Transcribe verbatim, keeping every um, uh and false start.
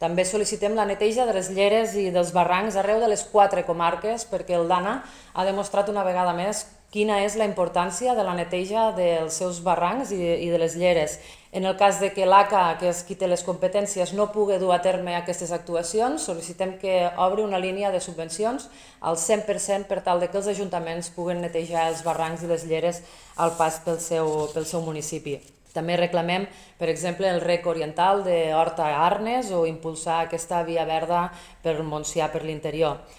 També sol·licitem la neteja de les lleres i dels barrancs arreu de les quatre comarques perquè el DANA ha demostrat una vegada més quina és la importància de la neteja dels seus barrancs i de, i de les lleres. En el cas de que l'A C A, que és qui té les competències, no pugui dur a terme aquestes actuacions, sol·licitem que obri una línia de subvencions al cent per cent per tal de que els ajuntaments puguen netejar els barrancs i les lleres al pas pel seu, pel seu municipi. També reclamem, per exemple, el rec oriental d'Horta a Arnes o impulsar aquesta via verda per Montsià per l'interior.